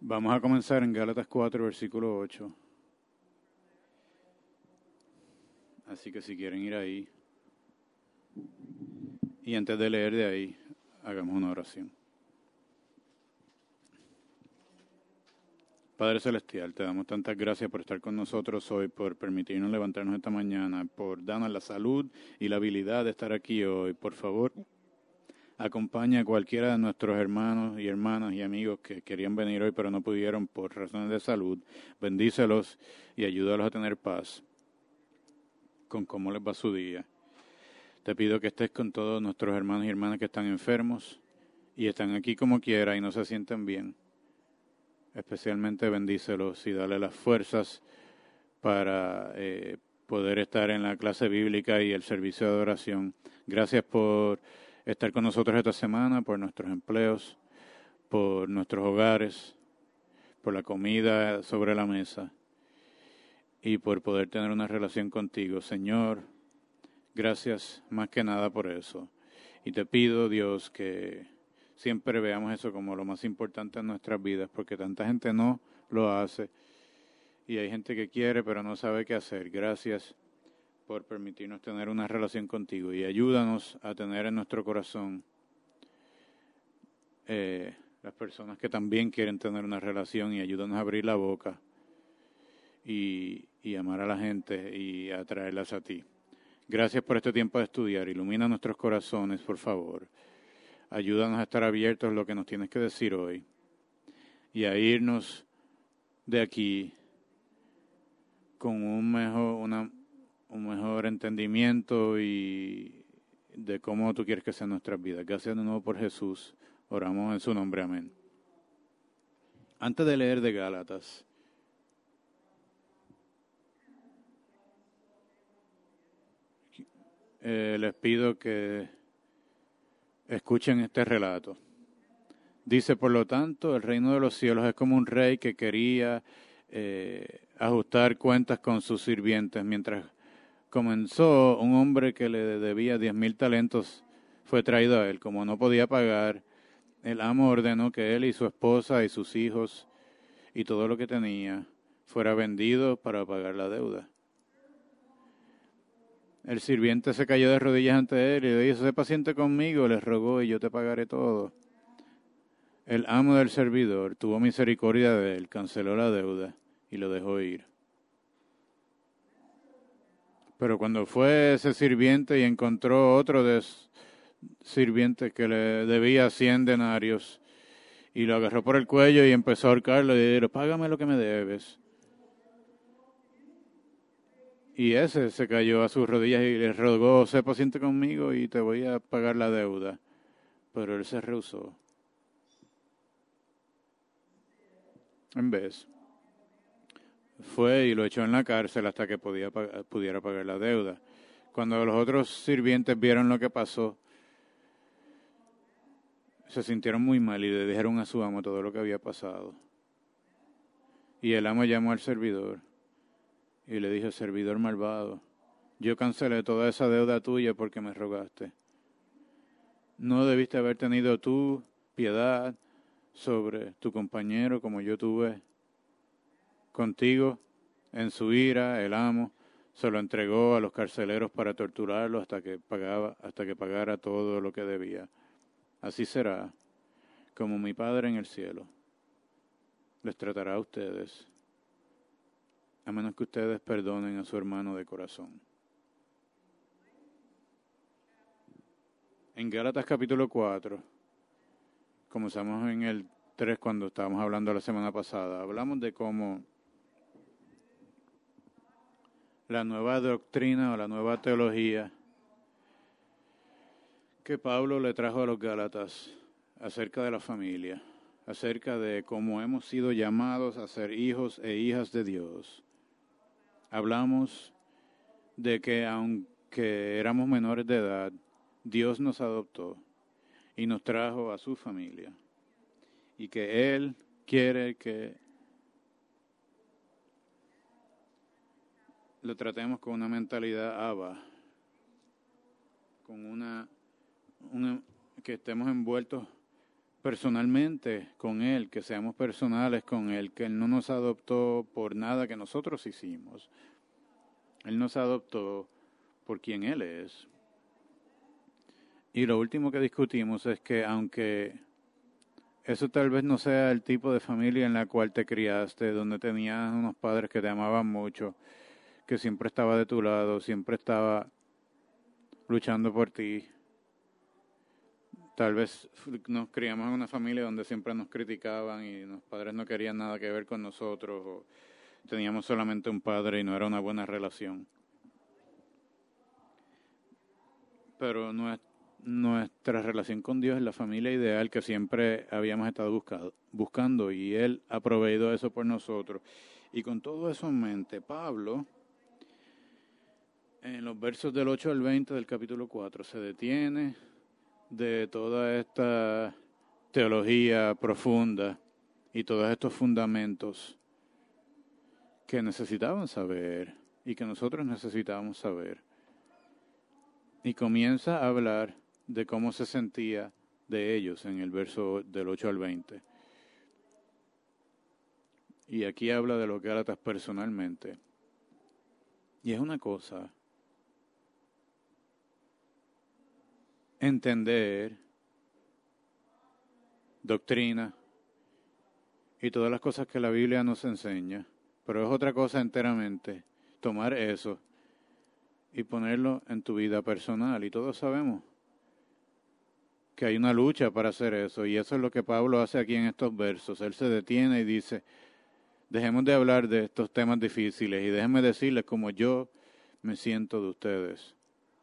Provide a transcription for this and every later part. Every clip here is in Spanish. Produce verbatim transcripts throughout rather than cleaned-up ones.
Vamos a comenzar en Gálatas cuatro, versículo ocho. Así que si quieren ir ahí, y antes de leer de ahí, hagamos una oración. Padre Celestial, te damos tantas gracias por estar con nosotros hoy, por permitirnos levantarnos esta mañana, por darnos la salud y la habilidad de estar aquí hoy. Por favor, acompaña a cualquiera de nuestros hermanos y hermanas y amigos que querían venir hoy pero no pudieron por razones de salud. Bendícelos y ayúdalos a tener paz con cómo les va su día. Te pido que estés con todos nuestros hermanos y hermanas que están enfermos y están aquí como quiera y no se sienten bien. Especialmente bendícelos y dale las fuerzas para eh, poder estar en la clase bíblica y el servicio de oración. Gracias por estar con nosotros esta semana, por nuestros empleos, por nuestros hogares, por la comida sobre la mesa y por poder tener una relación contigo. Señor, gracias más que nada por eso. Y te pido, Dios, que siempre veamos eso como lo más importante en nuestras vidas, porque tanta gente no lo hace y hay gente que quiere pero no sabe qué hacer. Gracias por permitirnos tener una relación contigo y ayúdanos a tener en nuestro corazón eh, las personas que también quieren tener una relación y ayúdanos a abrir la boca y, y amar a la gente y atraerlas a ti. Gracias por este tiempo de estudiar. Ilumina nuestros corazones, por favor. Ayúdanos a estar abiertos a lo que nos tienes que decir hoy y a irnos de aquí con un mejor, una, un mejor entendimiento y de cómo tú quieres que sean nuestras vidas. Gracias de nuevo por Jesús. Oramos en su nombre. Amén. Antes de leer de Gálatas, eh, les pido que escuchen este relato. Dice, por lo tanto, el reino de los cielos es como un rey que quería eh, ajustar cuentas con sus sirvientes. Mientras comenzó, un hombre que le debía diez mil talentos fue traído a él. Como no podía pagar, el amo ordenó que él y su esposa y sus hijos y todo lo que tenía fuera vendido para pagar la deuda. El sirviente se cayó de rodillas ante él y le dijo, sé paciente conmigo, les rogó, y yo te pagaré todo. El amo del servidor tuvo misericordia de él, canceló la deuda y lo dejó ir. Pero cuando fue ese sirviente y encontró otro de sirvientes que le debía cien denarios y lo agarró por el cuello y empezó a ahorcarlo y dijo, págame lo que me debes. Y ese se cayó a sus rodillas y le rogó, sé paciente conmigo y te voy a pagar la deuda. Pero él se rehusó. En vez, fue y lo echó en la cárcel hasta que podía, pudiera pagar la deuda. Cuando los otros sirvientes vieron lo que pasó, se sintieron muy mal y le dijeron a su amo todo lo que había pasado. Y el amo llamó al servidor y le dijo, servidor malvado, yo cancelé toda esa deuda tuya porque me rogaste. ¿No debiste haber tenido tú piedad sobre tu compañero como yo tuve contigo? En su ira, el amo se lo entregó a los carceleros para torturarlo hasta que pagaba, hasta que pagara todo lo que debía. Así será, como mi Padre en el cielo les tratará a ustedes, a menos que ustedes perdonen a su hermano de corazón. En Gálatas capítulo cuatro, comenzamos en el tres cuando estábamos hablando la semana pasada, hablamos de cómo la nueva doctrina o la nueva teología que Pablo le trajo a los Gálatas acerca de la familia, acerca de cómo hemos sido llamados a ser hijos e hijas de Dios. Hablamos de que aunque éramos menores de edad, Dios nos adoptó y nos trajo a su familia y que Él quiere que lo tratemos con una mentalidad Abba, con una, una que estemos envueltos personalmente con Él, que seamos personales con Él, que Él no nos adoptó por nada que nosotros hicimos. Él nos adoptó por quien Él es. Y lo último que discutimos es que aunque eso tal vez no sea el tipo de familia en la cual te criaste, donde tenías unos padres que te amaban mucho, que siempre estaba de tu lado, siempre estaba luchando por ti. Tal vez nos criamos en una familia donde siempre nos criticaban y los padres no querían nada que ver con nosotros, o teníamos solamente un padre y no era una buena relación. Pero nuestra relación con Dios es la familia ideal que siempre habíamos estado buscado, buscando, y Él ha proveído eso por nosotros. Y con todo eso en mente, Pablo, en los versos del ocho al veinte del capítulo cuatro, se detiene de toda esta teología profunda y todos estos fundamentos que necesitaban saber y que nosotros necesitábamos saber. Y comienza a hablar de cómo se sentía de ellos en el verso del ocho al veinte. Y aquí habla de los Gálatas personalmente. Y es una cosa entender doctrina y todas las cosas que la Biblia nos enseña, pero es otra cosa enteramente tomar eso y ponerlo en tu vida personal. Y todos sabemos que hay una lucha para hacer eso, y eso es lo que Pablo hace aquí en estos versos. Él se detiene y dice, dejemos de hablar de estos temas difíciles y déjenme decirles cómo yo me siento de ustedes.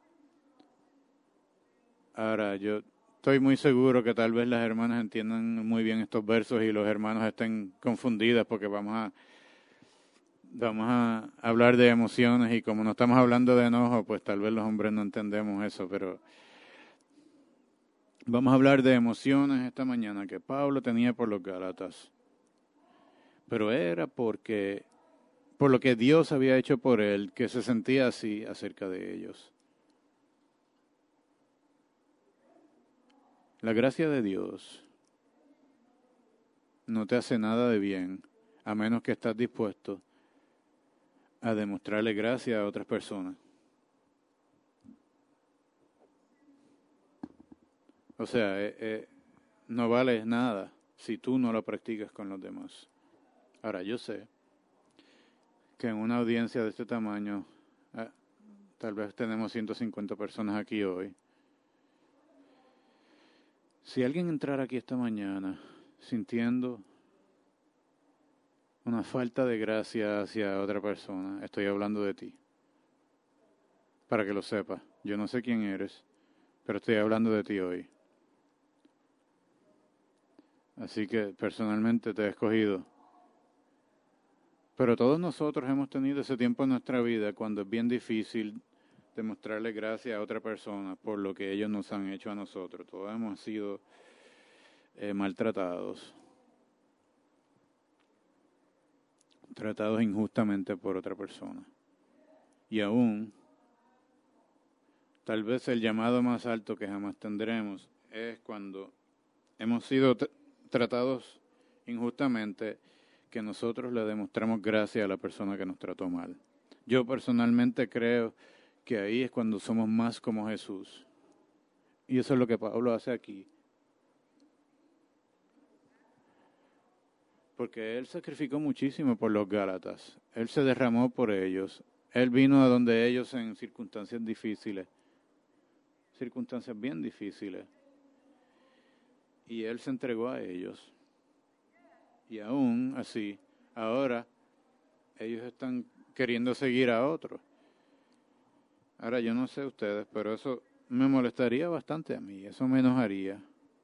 Ahora, yo estoy muy seguro que tal vez las hermanas entiendan muy bien estos versos y los hermanos estén confundidos porque vamos a vamos a hablar de emociones, y como no estamos hablando de enojo, pues tal vez los hombres no entendemos eso, pero vamos a hablar de emociones esta mañana que Pablo tenía por los Gálatas. Pero era porque, por lo que Dios había hecho por él, que se sentía así acerca de ellos. La gracia de Dios no te hace nada de bien, a menos que estás dispuesto a demostrarle gracia a otras personas. O sea, eh, eh, no vale nada si tú no lo practicas con los demás. Ahora, yo sé que en una audiencia de este tamaño, eh, tal vez tenemos ciento cincuenta personas aquí hoy. Si alguien entrara aquí esta mañana sintiendo una falta de gracia hacia otra persona, estoy hablando de ti. Para que lo sepas, yo no sé quién eres, pero estoy hablando de ti hoy. Así que personalmente te he escogido. Pero todos nosotros hemos tenido ese tiempo en nuestra vida cuando es bien difícil demostrarle gracia a otra persona por lo que ellos nos han hecho a nosotros. Todos hemos sido eh, maltratados, tratados injustamente por otra persona. Y aún, tal vez el llamado más alto que jamás tendremos es cuando hemos sido t- tratados injustamente, que nosotros le demostramos gracia a la persona que nos trató mal. Yo personalmente creo que ahí es cuando somos más como Jesús. Y eso es lo que Pablo hace aquí. Porque Él sacrificó muchísimo por los Gálatas. Él se derramó por ellos. Él vino a donde ellos en circunstancias difíciles. Circunstancias bien difíciles. Y Él se entregó a ellos. Y aún así, ahora, ellos están queriendo seguir a otros. Ahora, yo no sé ustedes, pero eso me molestaría bastante a mí. Eso me enojaría.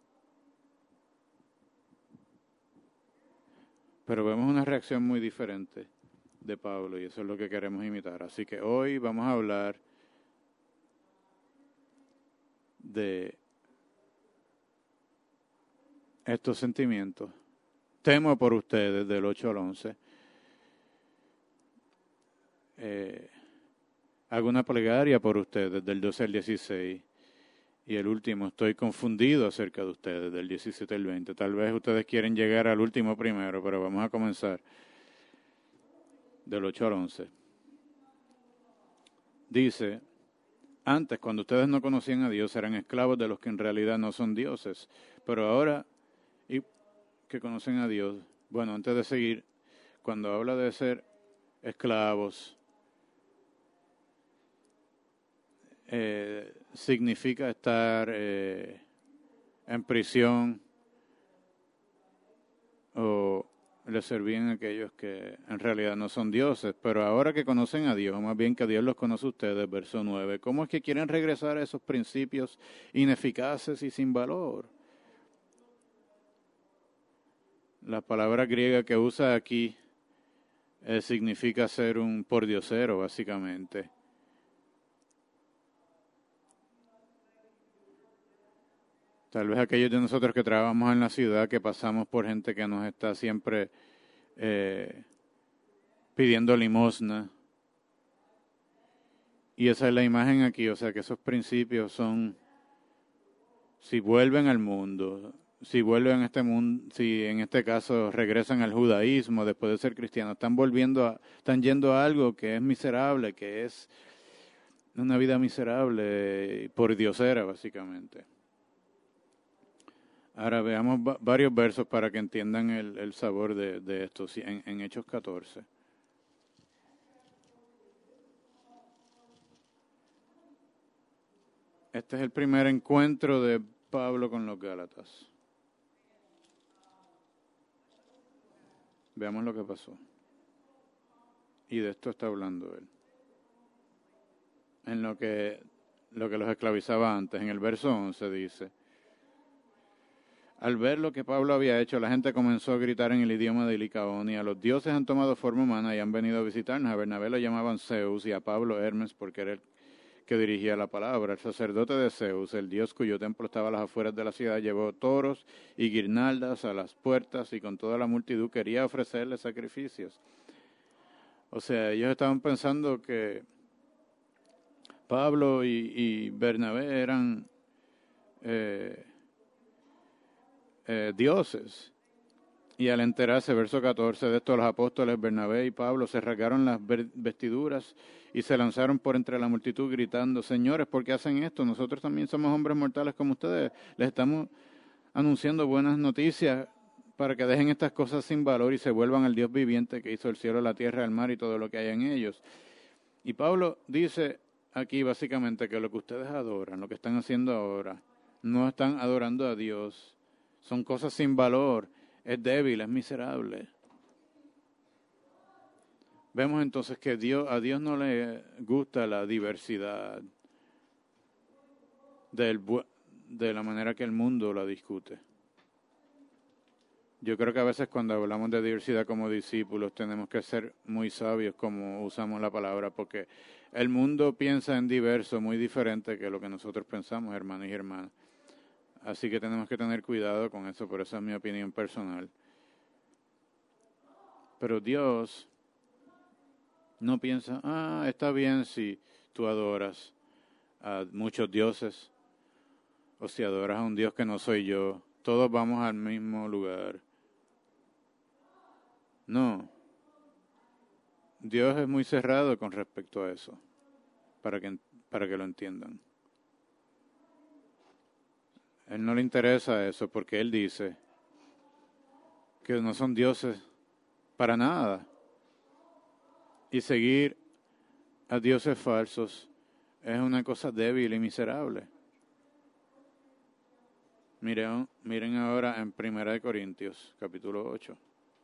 Pero vemos una reacción muy diferente de Pablo, y eso es lo que queremos imitar. Así que hoy vamos a hablar de estos sentimientos. Temo por ustedes del ocho al once. Eh, hago una plegaria por ustedes del doce al dieciséis. Y el último, estoy confundido acerca de ustedes, del diecisiete al veinte. Tal vez ustedes quieren llegar al último primero, pero vamos a comenzar del ocho al once. Dice, antes, cuando ustedes no conocían a Dios, eran esclavos de los que en realidad no son dioses. Pero ahora y que conocen a Dios, bueno, antes de seguir, cuando habla de ser esclavos, eh, significa estar eh, en prisión o le servían a aquellos que en realidad no son dioses, pero ahora que conocen a Dios, más bien que Dios los conoce a ustedes, verso nueve, ¿cómo es que quieren regresar a esos principios ineficaces y sin valor? La palabra griega que usa aquí eh, significa ser un pordiosero, básicamente. Tal vez aquellos de nosotros que trabajamos en la ciudad, que pasamos por gente que nos está siempre eh, pidiendo limosna. Y esa es la imagen aquí, o sea que esos principios son, si vuelven al mundo, si vuelven a este mundo, si en este caso regresan al judaísmo después de ser cristianos, están volviendo a, están yendo a algo que es miserable, que es una vida miserable, por diosera básicamente. Ahora veamos va- varios versos para que entiendan el, el sabor de, de esto, en, en Hechos catorce. Este es el primer encuentro de Pablo con los Gálatas. Veamos lo que pasó. Y de esto está hablando él. En lo que, lo que los esclavizaba antes, en el verso once dice, al ver lo que Pablo había hecho, la gente comenzó a gritar en el idioma de Licaonia, los dioses han tomado forma humana y han venido a visitarnos. A Bernabé lo llamaban Zeus y a Pablo Hermes porque era el que dirigía la palabra. El sacerdote de Zeus, el dios cuyo templo estaba a las afueras de la ciudad, llevó toros y guirnaldas a las puertas y con toda la multitud quería ofrecerle sacrificios. O sea, ellos estaban pensando que Pablo y, y Bernabé eran eh, eh, dioses. Y al enterarse, verso catorce, de esto los apóstoles Bernabé y Pablo se rasgaron las vestiduras y se lanzaron por entre la multitud gritando, señores, ¿por qué hacen esto? Nosotros también somos hombres mortales como ustedes. Les estamos anunciando buenas noticias para que dejen estas cosas sin valor y se vuelvan al Dios viviente que hizo el cielo, la tierra, el mar y todo lo que hay en ellos. Y Pablo dice aquí básicamente que lo que ustedes adoran, lo que están haciendo ahora, no están adorando a Dios. Son cosas sin valor. Es débil, es miserable. Vemos entonces que Dios, a Dios no le gusta la diversidad del, de la manera que el mundo la discute. Yo creo que a veces cuando hablamos de diversidad como discípulos tenemos que ser muy sabios como usamos la palabra, porque el mundo piensa en diverso muy diferente que lo que nosotros pensamos, hermanos y hermanas. Así que tenemos que tener cuidado con eso, pero esa es mi opinión personal. Pero Dios no piensa, ah, está bien si tú adoras a muchos dioses o si adoras a un Dios que no soy yo. Todos vamos al mismo lugar. No. Dios es muy cerrado con respecto a eso, para que, para que lo entiendan. A Él no le interesa eso porque Él dice que no son dioses para nada. Y seguir a dioses falsos es una cosa débil y miserable. Miren, miren ahora en Primera de Corintios, capítulo ocho.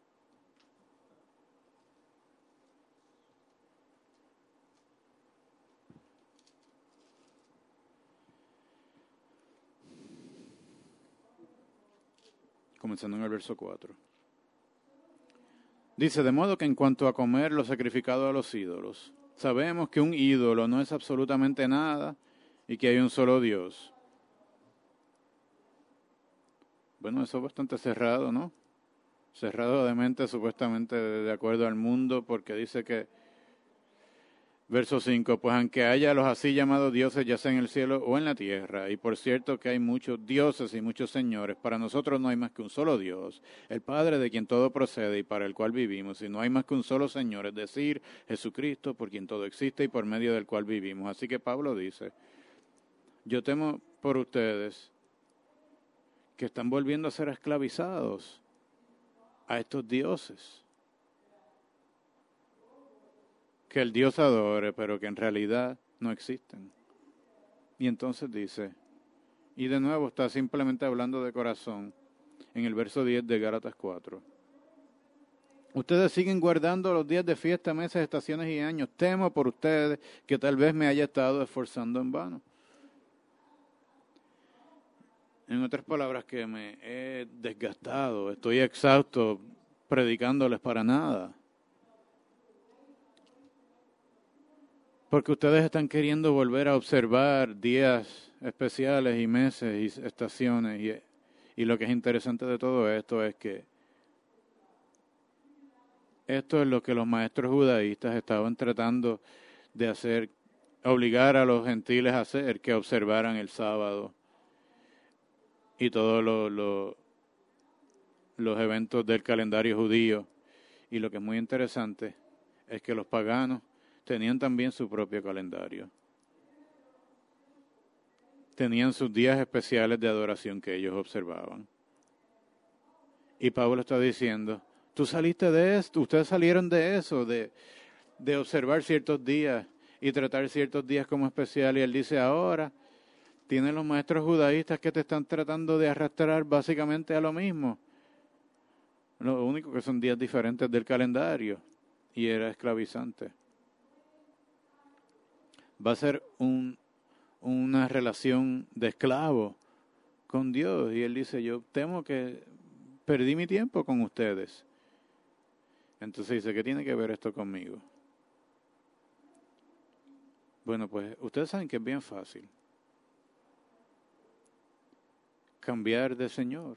Comenzando en el verso cuatro. Dice, de modo que en cuanto a comer lo sacrificado a los ídolos, sabemos que un ídolo no es absolutamente nada y que hay un solo Dios. Bueno, eso es bastante cerrado, ¿no? Cerrado de mente, supuestamente de acuerdo al mundo, porque dice que Verso cinco, pues aunque haya los así llamados dioses, ya sea en el cielo o en la tierra, y por cierto que hay muchos dioses y muchos señores, para nosotros no hay más que un solo Dios, el Padre de quien todo procede y para el cual vivimos, y no hay más que un solo Señor, es decir, Jesucristo, por quien todo existe y por medio del cual vivimos. Así que Pablo dice, yo temo por ustedes que están volviendo a ser esclavizados a estos dioses. Que el Dios adore, pero que en realidad no existen. Y entonces dice, y de nuevo está simplemente hablando de corazón, en el verso diez de Gálatas cuatro. Ustedes siguen guardando los días de fiesta, meses, estaciones y años. Temo por ustedes que tal vez me haya estado esforzando en vano. En otras palabras, que me he desgastado, estoy exhausto predicándoles para nada. Porque ustedes están queriendo volver a observar días especiales y meses y estaciones. Y, y lo que es interesante de todo esto es que esto es lo que los maestros judaístas estaban tratando de hacer, obligar a los gentiles a hacer, que observaran el sábado y todos lo, lo, los eventos del calendario judío. Y lo que es muy interesante es que los paganos tenían también su propio calendario. Tenían sus días especiales de adoración que ellos observaban. Y Pablo está diciendo, tú saliste de esto, ustedes salieron de eso, de, de observar ciertos días y tratar ciertos días como especial. Y él dice, ahora tienen los maestros judaístas que te están tratando de arrastrar básicamente a lo mismo. Lo único que son días diferentes del calendario. Y era esclavizante. Va a ser un, una relación de esclavo con Dios. Y él dice, yo temo que perdí mi tiempo con ustedes. Entonces dice, ¿qué tiene que ver esto conmigo? Bueno, pues ustedes saben que es bien fácil cambiar de Señor.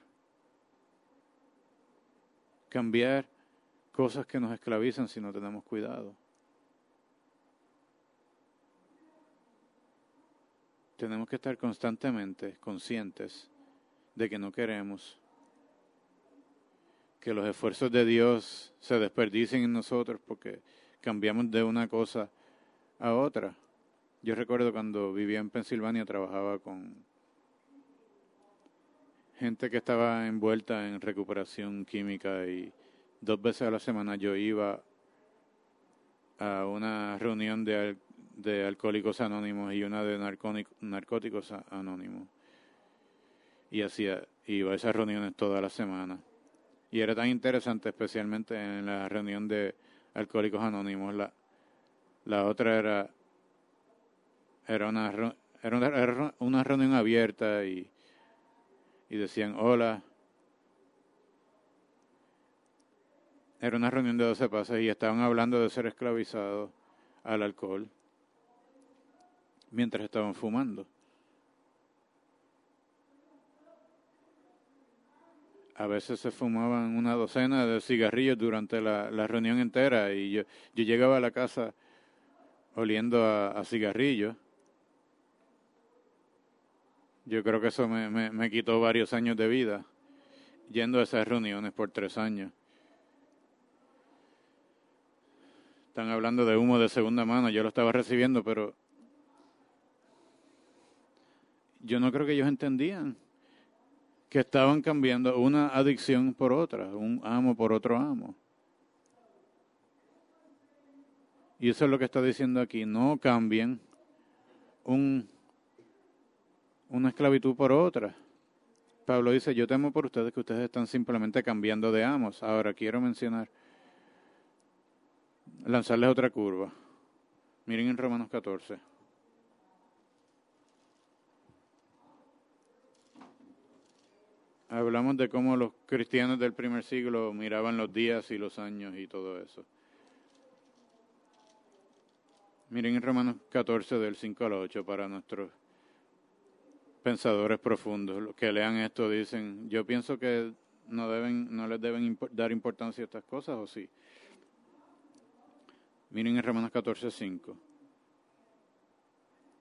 Cambiar cosas que nos esclavizan si no tenemos cuidado. Tenemos que estar constantemente conscientes de que no queremos que los esfuerzos de Dios se desperdicien en nosotros porque cambiamos de una cosa a otra. Yo recuerdo cuando vivía en Pensilvania, trabajaba con gente que estaba envuelta en recuperación química y dos veces a la semana yo iba a una reunión de al- de alcohólicos anónimos y una de narcónicos, narcóticos anónimos. Y hacía, iba a esas reuniones toda la semana. Y era tan interesante, especialmente en la reunión de alcohólicos anónimos. La, la otra era, era, una, re- era, una, era una reunión abierta y, y decían, hola. Era una reunión de doce pasos y estaban hablando de ser esclavizados al alcohol mientras estaban fumando. A veces se fumaban una docena de cigarrillos durante la, la reunión entera y yo, yo llegaba a la casa oliendo a, a cigarrillos. Yo creo que eso me, me, me quitó varios años de vida, yendo a esas reuniones por tres años. Están hablando de humo de segunda mano, yo lo estaba recibiendo, pero yo no creo que ellos entendían que estaban cambiando una adicción por otra, un amo por otro amo. Y eso es lo que está diciendo aquí, no cambien un, una esclavitud por otra. Pablo dice, yo temo por ustedes que ustedes están simplemente cambiando de amos. Ahora quiero mencionar, lanzarles otra curva. Miren en Romanos catorce. Hablamos de cómo los cristianos del primer siglo miraban los días y los años y todo eso. Miren en Romanos catorce del cinco al ocho para nuestros pensadores profundos. Los que lean esto dicen, yo pienso que no deben, no les deben impo- dar importancia a estas cosas, ¿o sí? Miren en Romanos catorce cinco.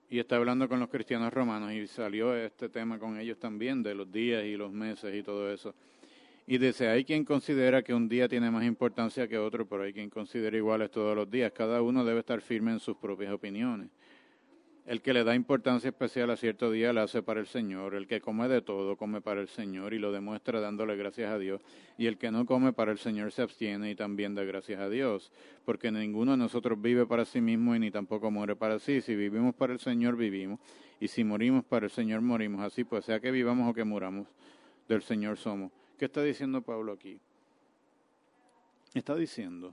y está hablando con los cristianos romanos y salió este tema con ellos también, de los días y los meses y todo eso. Y dice, hay quien considera que un día tiene más importancia que otro, pero hay quien considera iguales todos los días. Cada uno debe estar firme en sus propias opiniones. El que le da importancia especial a cierto día la hace para el Señor. El que come de todo, come para el Señor y lo demuestra dándole gracias a Dios. Y el que no come para el Señor se abstiene y también da gracias a Dios. Porque ninguno de nosotros vive para sí mismo y ni tampoco muere para sí. Si vivimos para el Señor, vivimos. Y si morimos para el Señor, morimos. Así pues, sea que vivamos o que muramos, del Señor somos. ¿Qué está diciendo Pablo aquí? Está diciendo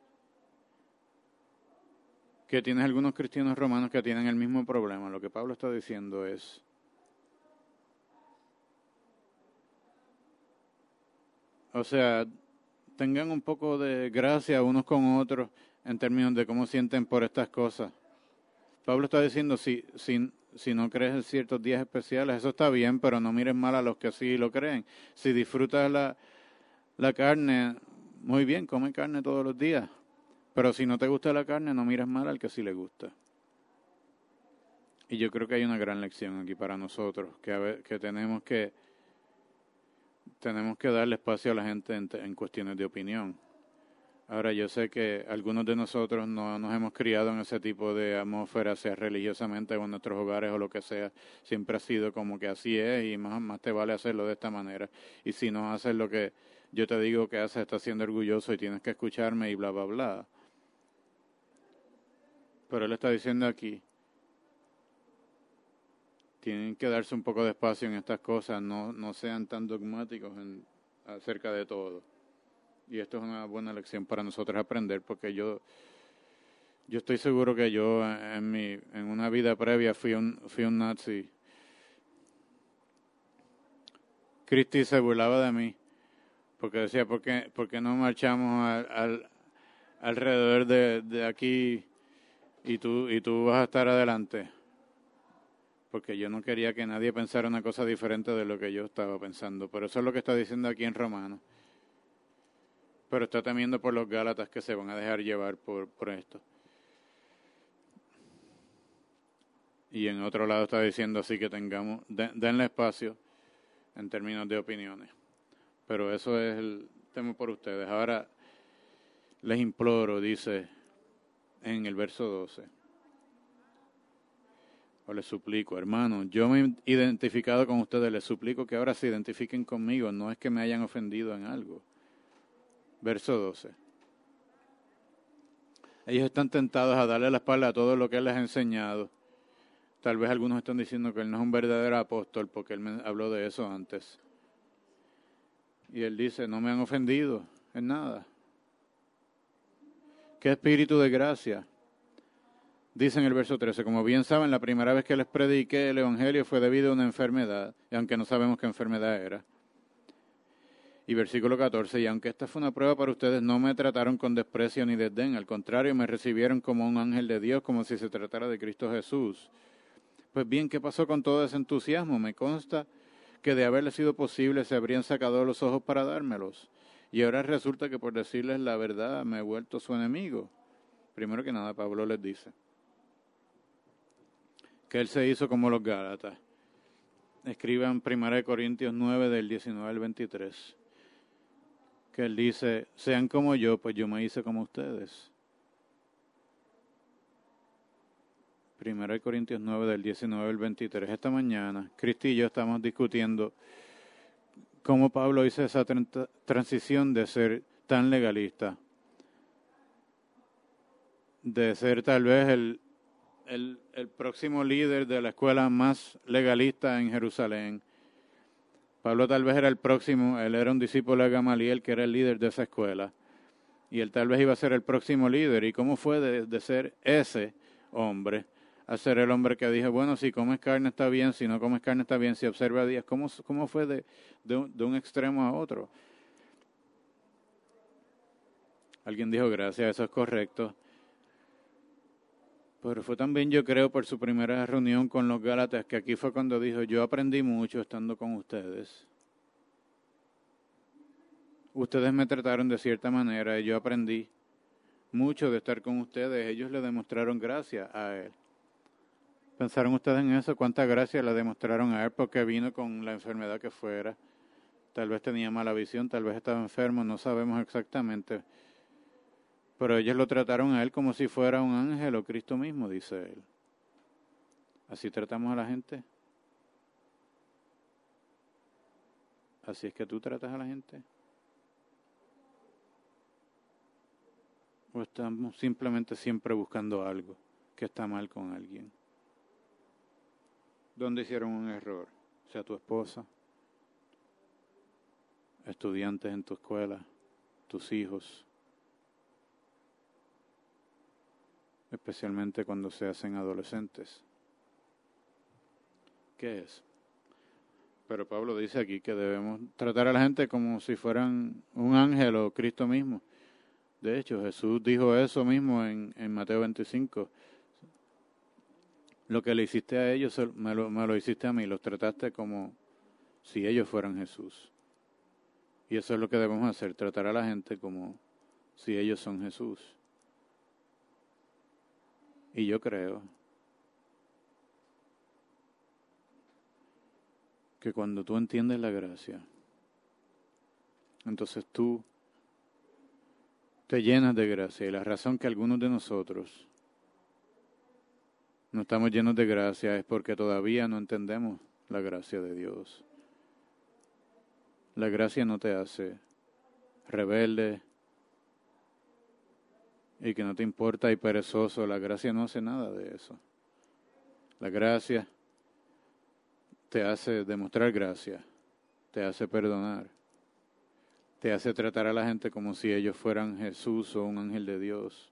que tienes algunos cristianos romanos que tienen el mismo problema. Lo que Pablo está diciendo es, o sea, tengan un poco de gracia unos con otros en términos de cómo sienten por estas cosas. Pablo está diciendo, si, si, si no crees en ciertos días especiales, eso está bien, pero no mires mal a los que sí lo creen. Si disfrutas la, la carne, muy bien, come carne todos los días. Pero si no te gusta la carne, no mires mal al que sí le gusta. Y yo creo que hay una gran lección aquí para nosotros, que, a ver, que tenemos que tenemos que darle espacio a la gente en, en cuestiones de opinión. Ahora, yo sé que algunos de nosotros no nos hemos criado en ese tipo de atmósfera, sea religiosamente o en nuestros hogares o lo que sea. Siempre ha sido como que así es y más, más te vale hacerlo de esta manera. Y si no haces lo que yo te digo que haces, estás siendo orgulloso y tienes que escucharme y bla, bla, bla. Pero él está diciendo aquí, tienen que darse un poco de espacio en estas cosas, no, no sean tan dogmáticos en, acerca de todo. Y esto es una buena lección para nosotros aprender, porque yo yo estoy seguro que yo en mi en una vida previa fui un fui un nazi. Cristi se burlaba de mí, porque decía, ¿por qué, por qué no marchamos al, al, alrededor de, de aquí y tú, y tú vas a estar adelante? Porque yo no quería que nadie pensara una cosa diferente de lo que yo estaba pensando. Pero eso es lo que está diciendo aquí en Romanos. Pero está temiendo por los Gálatas que se van a dejar llevar por, por esto. Y en otro lado está diciendo así que tengamos, den, denle espacio en términos de opiniones. Pero eso es el tema por ustedes. Ahora les imploro, dice en el verso doce. O les suplico, hermanos, yo me he identificado con ustedes, les suplico que ahora se identifiquen conmigo, no es que me hayan ofendido en algo. Verso doce. Ellos están tentados a darle la espalda a todo lo que Él les ha enseñado. Tal vez algunos están diciendo que Él no es un verdadero apóstol porque Él me habló de eso antes. Y Él dice, no me han ofendido en nada. ¿Qué espíritu de gracia? Dice en el verso trece, como bien saben, la primera vez que les prediqué el Evangelio fue debido a una enfermedad, y aunque no sabemos qué enfermedad era. Y versículo catorce, y aunque esta fue una prueba para ustedes, no me trataron con desprecio ni desdén, al contrario, me recibieron como un ángel de Dios, como si se tratara de Cristo Jesús. Pues bien, ¿qué pasó con todo ese entusiasmo? Me consta que de haberle sido posible se habrían sacado los ojos para dármelos. Y ahora resulta que por decirles la verdad me he vuelto su enemigo. Primero que nada, Pablo les dice que él se hizo como los Gálatas. Escriban primera Corintios nueve del diecinueve al veintitrés. Que él dice, sean como yo, pues yo me hice como ustedes. primera Corintios nueve del diecinueve al veintitrés. Esta mañana, Cristi y yo estamos discutiendo cómo Pablo hizo esa tra- transición de ser tan legalista, de ser tal vez el, el, el próximo líder de la escuela más legalista en Jerusalén. Pablo tal vez era el próximo, él era un discípulo de Gamaliel que era el líder de esa escuela. Y él tal vez iba a ser el próximo líder. ¿Y cómo fue de, de ser ese hombre a ser el hombre que dijo, bueno, si comes carne está bien, si no comes carne está bien, si observa días? ¿Cómo, cómo fue de, de, un, de un extremo a otro? Alguien dijo, gracias, eso es correcto. Pero fue también, yo creo, por su primera reunión con los Gálatas, que aquí fue cuando dijo, yo aprendí mucho estando con ustedes. Ustedes me trataron de cierta manera y yo aprendí mucho de estar con ustedes. Ellos le demostraron gracia a él. ¿Pensaron ustedes en eso? ¿Cuánta gracia le demostraron a él porque vino con la enfermedad que fuera? Tal vez tenía mala visión, tal vez estaba enfermo, no sabemos exactamente. Pero ellos lo trataron a él como si fuera un ángel o Cristo mismo, dice él. ¿Así tratamos a la gente? ¿Así es que tú tratas a la gente? ¿O estamos simplemente siempre buscando algo que está mal con alguien? ¿Dónde hicieron un error? Sea tu esposa, estudiantes en tu escuela, tus hijos, especialmente cuando se hacen adolescentes. ¿Qué es? Pero Pablo dice aquí que debemos tratar a la gente como si fueran un ángel o Cristo mismo. De hecho, Jesús dijo eso mismo en, en Mateo veinticinco. Lo que le hiciste a ellos, me lo, me lo hiciste a mí. Los trataste como si ellos fueran Jesús. Y eso es lo que debemos hacer, tratar a la gente como si ellos son Jesús. Y yo creo que cuando tú entiendes la gracia, entonces tú te llenas de gracia. Y la razón que algunos de nosotros no estamos llenos de gracia es porque todavía no entendemos la gracia de Dios. La gracia no te hace rebelde y que no te importa y perezoso. La gracia no hace nada de eso. La gracia te hace demostrar gracia, te hace perdonar, te hace tratar a la gente como si ellos fueran Jesús o un ángel de Dios.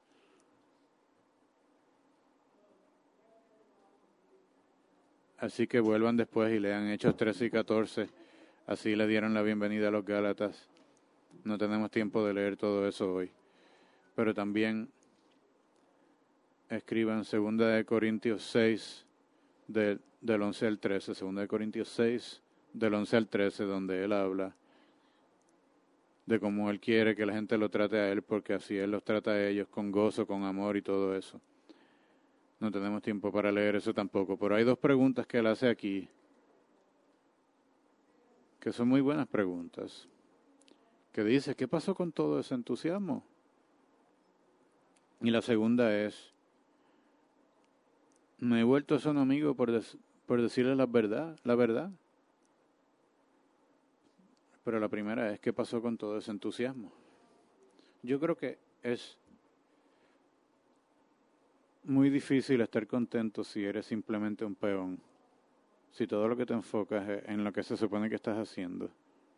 Así que vuelvan después y lean Hechos trece y catorce. Así le dieron la bienvenida a los Gálatas. No tenemos tiempo de leer todo eso hoy. Pero también escriban segunda de Corintios seis, de, del once al trece. segunda de Corintios seis, del once al trece, donde él habla de cómo él quiere que la gente lo trate a él, porque así él los trata a ellos con gozo, con amor y todo eso. No tenemos tiempo para leer eso tampoco, pero hay dos preguntas que él hace aquí, que son muy buenas preguntas, que dice, ¿qué pasó con todo ese entusiasmo? Y la segunda es, ¿me he vuelto su enemigo por, des- por decirle la verdad, la verdad? Pero la primera es, ¿qué pasó con todo ese entusiasmo? Yo creo que es muy difícil estar contento si eres simplemente un peón, si todo lo que te enfocas es en lo que se supone que estás haciendo.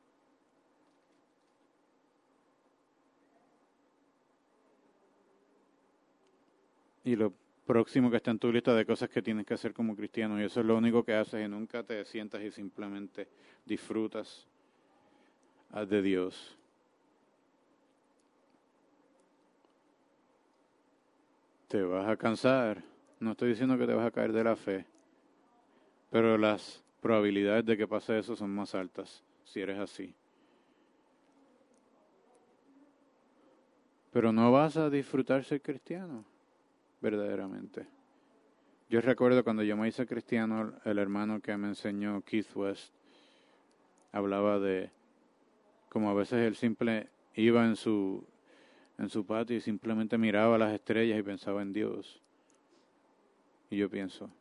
Y lo próximo que está en tu lista de cosas que tienes que hacer como cristiano, y eso es lo único que haces, y nunca te sientas y simplemente disfrutas de Dios. Te vas a cansar. No estoy diciendo que te vas a caer de la fe, pero las probabilidades de que pase eso son más altas si eres así. Pero no vas a disfrutar ser cristiano, verdaderamente. Yo recuerdo cuando yo me hice cristiano, el hermano que me enseñó, Keith West, hablaba de como a veces él simple iba en su en su patio y simplemente miraba las estrellas y pensaba en Dios. Y yo pienso,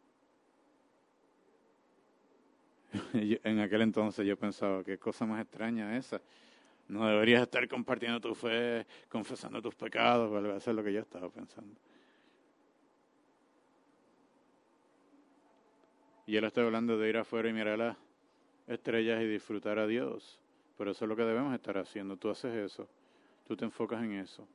en aquel entonces yo pensaba, qué cosa más extraña esa. No deberías estar compartiendo tu fe, confesando tus pecados, pero eso es lo que yo estaba pensando. Y él está hablando de ir afuera y mirar las estrellas y disfrutar a Dios. Pero eso es lo que debemos estar haciendo. Tú haces eso, tú te enfocas en eso.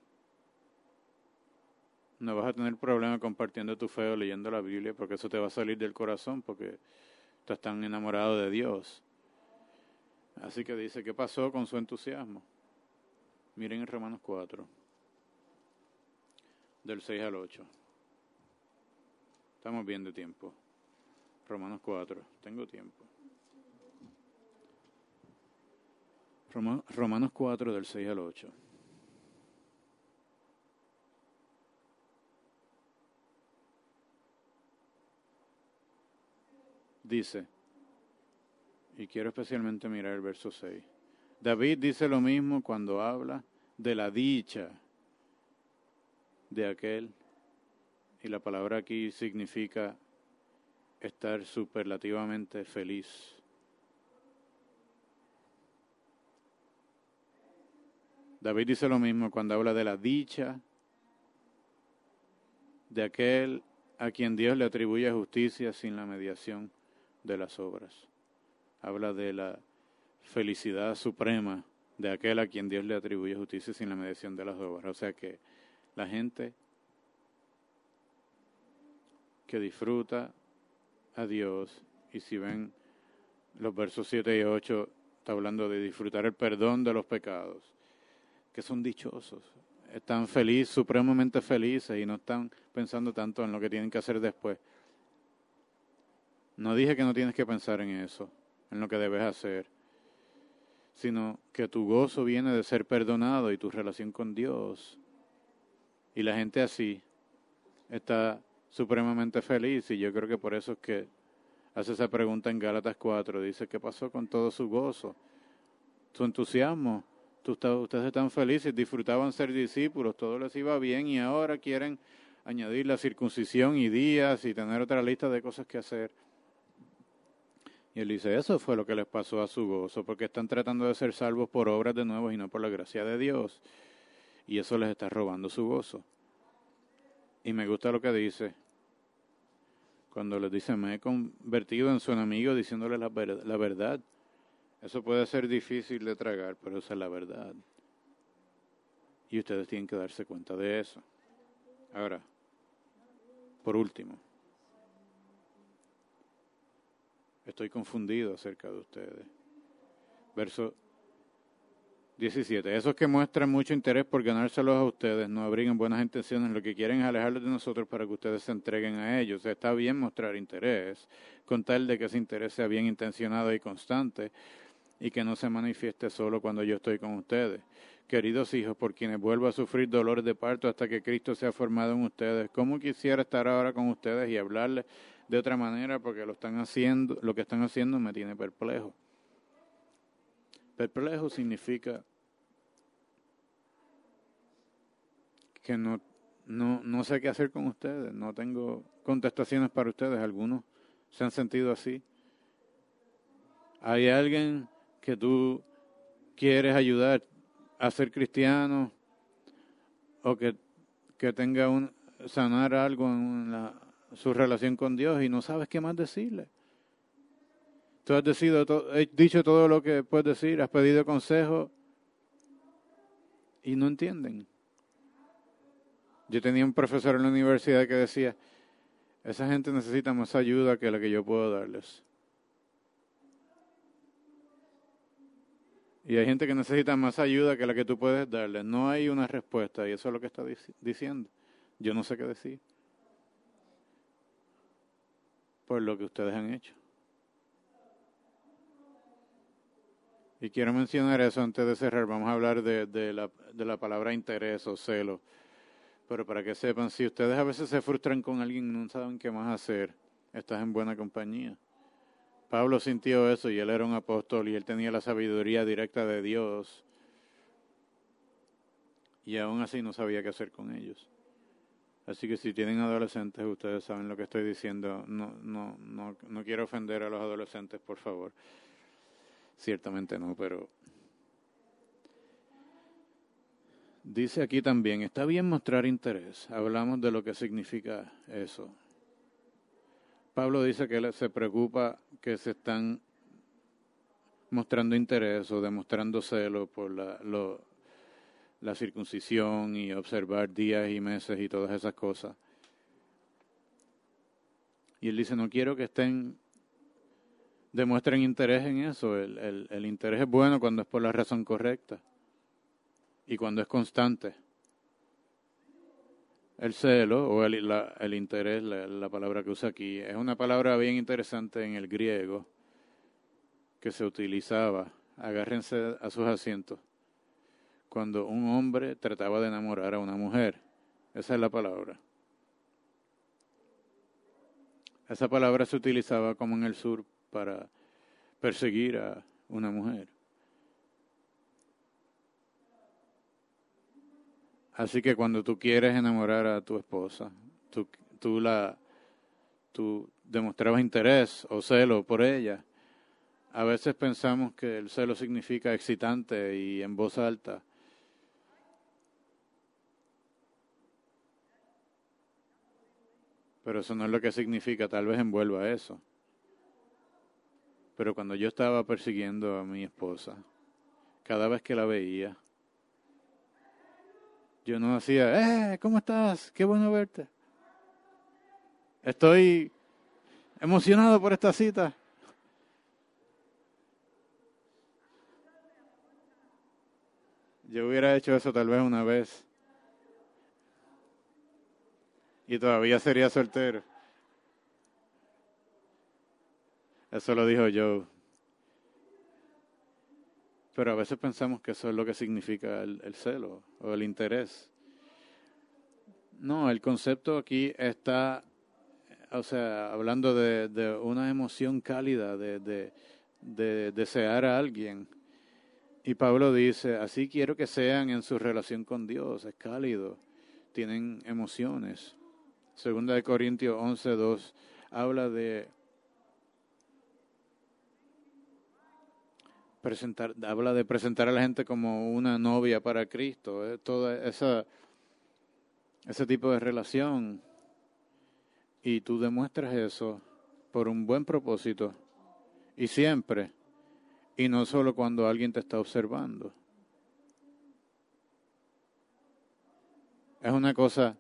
No vas a tener problema compartiendo tu fe o leyendo la Biblia, porque eso te va a salir del corazón, porque estás tan enamorado de Dios. Así que dice, ¿qué pasó con su entusiasmo? Miren en Romanos cuatro, del seis al ocho. Estamos bien de tiempo. Romanos cuatro, tengo tiempo. Romanos cuatro, del seis al ocho. dice, y quiero especialmente mirar el verso seis, David dice lo mismo cuando habla de la dicha de aquel, y la palabra aquí significa estar superlativamente feliz. David dice lo mismo cuando habla de la dicha de aquel a quien Dios le atribuye justicia sin la mediación de las obras. Habla de la felicidad suprema de aquel a quien Dios le atribuye justicia sin la mediación de las obras. O sea que la gente que disfruta a Dios, y si ven los versos siete y ocho, está hablando de disfrutar el perdón de los pecados, que son dichosos, están felices, supremamente felices, y no están pensando tanto en lo que tienen que hacer después. No dije que no tienes que pensar en eso, en lo que debes hacer, sino que tu gozo viene de ser perdonado y tu relación con Dios. Y la gente así está supremamente feliz, y yo creo que por eso es que hace esa pregunta en Gálatas cuatro, dice, ¿qué pasó con todo su gozo, su entusiasmo? Ustedes están felices, disfrutaban ser discípulos, todo les iba bien, y ahora quieren añadir la circuncisión y días y tener otra lista de cosas que hacer. Y él dice, eso fue lo que les pasó a su gozo, porque están tratando de ser salvos por obras de nuevo y no por la gracia de Dios. Y eso les está robando su gozo. Y me gusta lo que dice, cuando les dice, me he convertido en su enemigo diciéndole la, ver- la verdad. Eso puede ser difícil de tragar, pero esa es la verdad. Y ustedes tienen que darse cuenta de eso. Ahora, por último, estoy confundido acerca de ustedes. Verso diecisiete. Esos que muestran mucho interés por ganárselos a ustedes no abrigan buenas intenciones. Lo que quieren es alejarlos de nosotros para que ustedes se entreguen a ellos. Está bien mostrar interés, con tal de que ese interés sea bien intencionado y constante, y que no se manifieste solo cuando yo estoy con ustedes. Queridos hijos, por quienes vuelvo a sufrir dolores de parto hasta que Cristo sea formado en ustedes, ¿cómo quisiera estar ahora con ustedes y hablarles de otra manera? Porque lo están haciendo, lo que están haciendo me tiene perplejo. Perplejo significa que no, no, no sé qué hacer con ustedes, no tengo contestaciones para ustedes. Algunos se han sentido así. Hay alguien que tú quieres ayudar a ser cristiano, o que, que tenga un sanar algo en la, su relación con Dios, y no sabes qué más decirle. Tú has decidido to, has dicho todo lo que puedes decir, has pedido consejo y no entienden. Yo tenía un profesor en la universidad que decía, esa gente necesita más ayuda que la que yo puedo darles. Y hay gente que necesita más ayuda que la que tú puedes darles. No hay una respuesta, y eso es lo que está dic- diciendo. Yo no sé qué decir por lo que ustedes han hecho. Y quiero mencionar eso antes de cerrar. Vamos a hablar de, de, la, de la palabra interés o celo. Pero para que sepan, si ustedes a veces se frustran con alguien y no saben qué más hacer, estás en buena compañía. Pablo sintió eso, y él era un apóstol, y él tenía la sabiduría directa de Dios, y aún así no sabía qué hacer con ellos. Así que si tienen adolescentes, ustedes saben lo que estoy diciendo. No, no, no, no quiero ofender a los adolescentes, por favor. Ciertamente no, pero dice aquí también, está bien mostrar interés. Hablamos de lo que significa eso. Pablo dice que él se preocupa que se están mostrando interés o demostrando celo por la, lo, la circuncisión y observar días y meses y todas esas cosas. Y él dice, no quiero que estén, demuestren interés en eso. El, el, el interés es bueno cuando es por la razón correcta y cuando es constante. El celo o el, la, el interés, la, la palabra que usa aquí, es una palabra bien interesante en el griego que se utilizaba, agárrense a sus asientos, cuando un hombre trataba de enamorar a una mujer. Esa es la palabra. Esa palabra se utilizaba como en el sur para perseguir a una mujer. Así que cuando tú quieres enamorar a tu esposa, tú, tú la, tú demostrabas interés o celo por ella. A veces pensamos que el celo significa excitante y en voz alta. Pero eso no es lo que significa, tal vez envuelva eso. Pero cuando yo estaba persiguiendo a mi esposa, cada vez que la veía, yo no hacía, ¡eh! ¿Cómo estás? ¡Qué bueno verte! Estoy emocionado por esta cita. Yo hubiera hecho eso tal vez una vez. Y todavía sería soltero. Eso lo dijo Joe. Pero a veces pensamos que eso es lo que significa el, el celo o el interés. No, el concepto aquí está, o sea, hablando de, de una emoción cálida, de, de, de desear a alguien. Y Pablo dice, así quiero que sean en su relación con Dios, es cálido, tienen emociones. Segunda de Corintios once, dos, habla de presentar, habla de presentar a la gente como una novia para Cristo, ¿eh? Toda esa, ese tipo de relación. Y tú demuestras eso por un buen propósito y siempre, y no solo cuando alguien te está observando. Es una cosa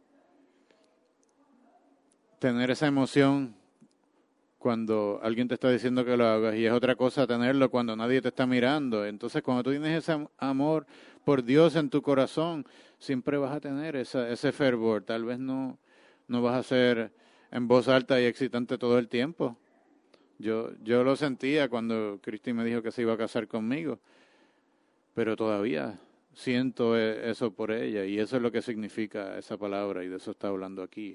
tener esa emoción cuando alguien te está diciendo que lo hagas y es otra cosa tenerlo cuando nadie te está mirando. Entonces, cuando tú tienes ese amor por Dios en tu corazón, siempre vas a tener esa, ese fervor. Tal vez no, no vas a ser en voz alta y excitante todo el tiempo. Yo, yo lo sentía cuando Cristi me dijo que se iba a casar conmigo, pero todavía siento eso por ella y eso es lo que significa esa palabra y de eso está hablando aquí.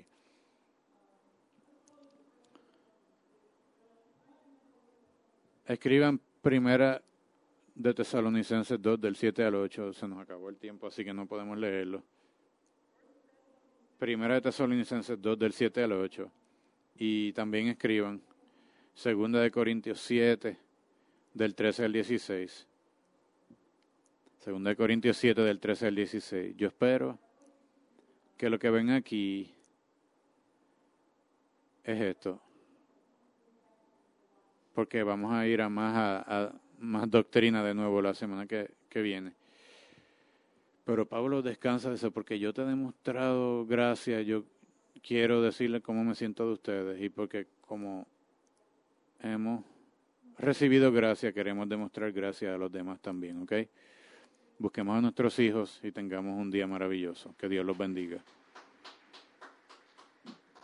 Escriban primera de Tesalonicenses dos, del siete al ocho. Se nos acabó el tiempo, así que no podemos leerlo. Primera de Tesalonicenses dos, del siete al ocho. Y también escriban Segunda de Corintios siete, del trece al dieciséis. Segunda de Corintios siete, del trece al dieciséis. Yo espero que lo que ven aquí es esto. Porque vamos a ir a más, a, a más doctrina de nuevo la semana que, que viene. Pero Pablo descansa de eso, porque yo te he demostrado gracia, yo quiero decirle cómo me siento de ustedes, y porque como hemos recibido gracia, queremos demostrar gracia a los demás también, ¿ok? Busquemos a nuestros hijos y tengamos un día maravilloso. Que Dios los bendiga.